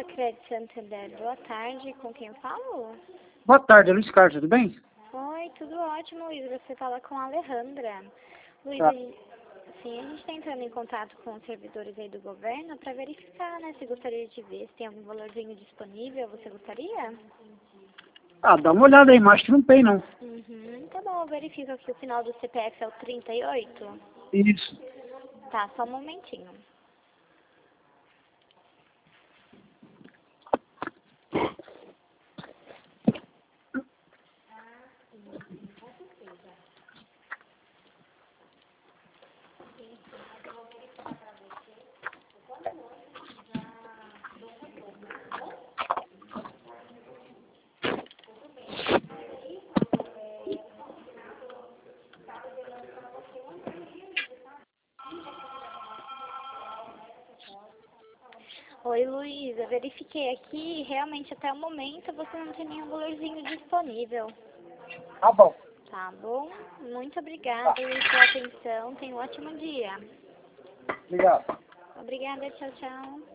Fala, Crédito Santander. Boa tarde. Com quem eu falo? Boa tarde, Luiz Carlos, tudo bem? Oi, tudo ótimo, Luiz. Você fala com a Alejandra. Luiz, Tá. a gente está entrando em contato com os servidores aí do governo para verificar, né, se gostaria de ver se tem algum valorzinho disponível. Você gostaria? Ah, dá uma olhada aí, mas acho que não tem, não. Tá bom, eu verifico aqui o final do CPF é o 38. Isso. Tá, só um momentinho. Oi, Luiz, eu verifiquei aqui e realmente até o momento você não tem nenhum valorzinho disponível. Tá bom. Tá bom? Muito obrigada, Luiz, pela atenção. Tenha um ótimo dia. Obrigado. Obrigada, tchau, tchau.